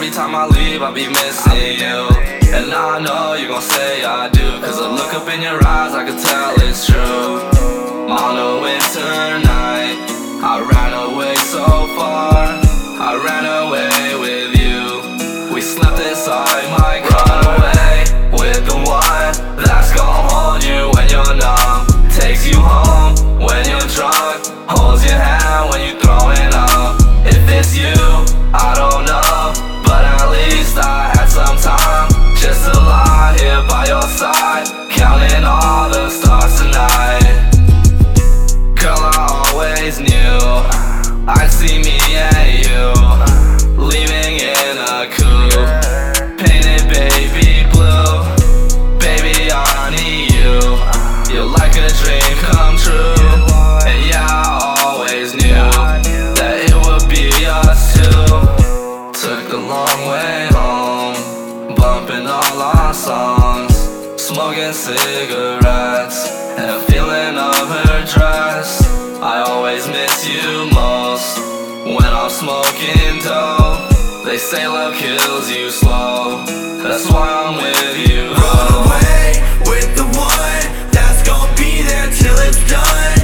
every time I leave, I'll be missing you. And I know you gon' say I do, cause I look up in your eyes, I can tell it's true. On a winter night, I ran away so far, I ran away with you. We slept inside my car, away with the one that's gon' hold you when you're numb, takes you home when you're drunk, holds your hand when you're throwing up. If it's you, I don't know, but at least I had some time just to lie here by your side, counting all the stars tonight. Girl, I always knew I'd see me and you leaving in a coupe, painted baby blue. Baby, I need you. You're like a dream come true. And yeah, I always knew that it would be us two. Took the long way home, bumping all our songs, smoking cigarettes and feeling of her dress. I always miss you most when I'm smoking dope. They say love kills you slow, that's why I'm with you. Run away with the one that's gon' be there till it's done.